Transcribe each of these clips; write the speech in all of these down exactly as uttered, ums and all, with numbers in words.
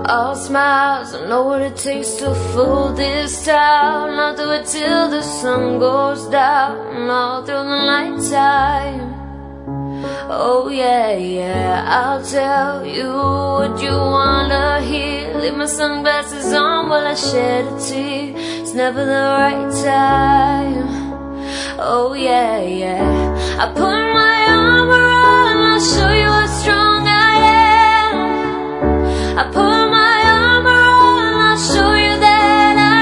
All smiles, I know what it takes to fool this town. I'll do it till the sun goes down, all through the night time. Oh yeah, yeah, I'll tell you what you wanna hear. Leave my sunglasses on while I shed a tear. It's never the right time. Oh yeah, yeah, I put my arm around, I'll show you how strong I am. I put my arm around, I'll show you that I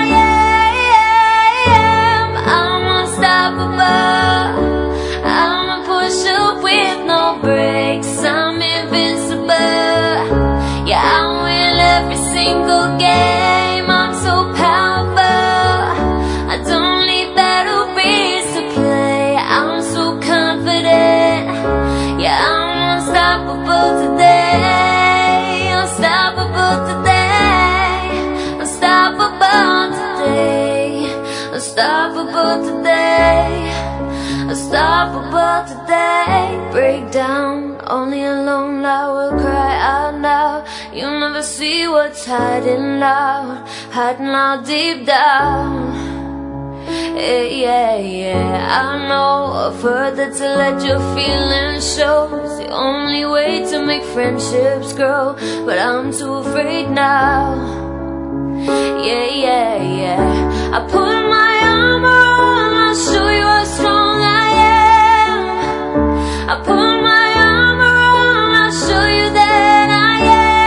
am. I'm unstoppable, I'm a pusher with no brakes. I'm invincible, yeah, I win every single game. I'm so powerful, I don't need batteries to play. I'm so confident, yeah, I'm unstoppable today. Unstoppable today, unstoppable today, unstoppable today, unstoppable today. Break down, only alone I will cry out now. You'll never see what's hiding out, hiding out deep down. Yeah, yeah, yeah, I know I've heard that to let your feelings show is the only way to make friendships grow, but I'm too afraid now. Yeah, yeah, yeah, I put my arm around, I'll show you how strong I am. I put my arm around, I'll show you that I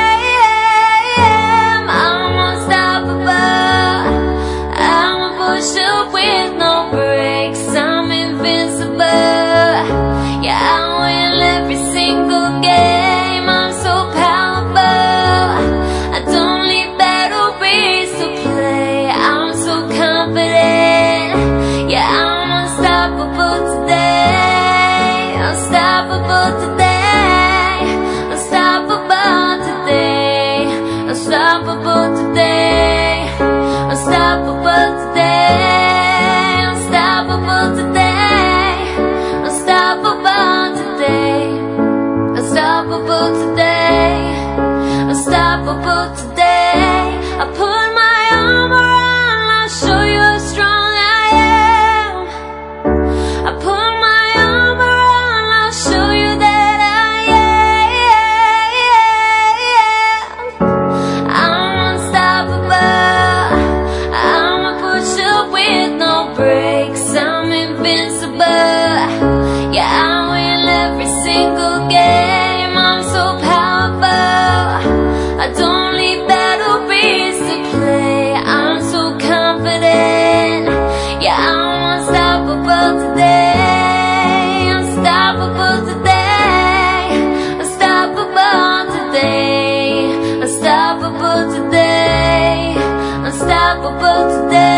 am. I'm unstoppable, I'm a pusher with no brakes. I'm invincible, yeah, I win every single game. I'm so powerful, I don't need batteries to play. I'm so confident, yeah, I'm unstoppable today. Unstoppable today, unstoppable today, unstoppable today, unstoppable today, unstoppable today, unstoppable today, unstoppable today, unstoppable today. I put my arm around, I'll show you how strong I am. I put my arm around, I'll show you that I am. I'm unstoppable, I'm a pusher with no brakes. I'm invincible, yeah, I win every single game. I'm so powerful, I don't need batteries to play. I'm so confident, yeah, I'm unstoppable today. Unstoppable today, unstoppable today, unstoppable today, unstoppable today.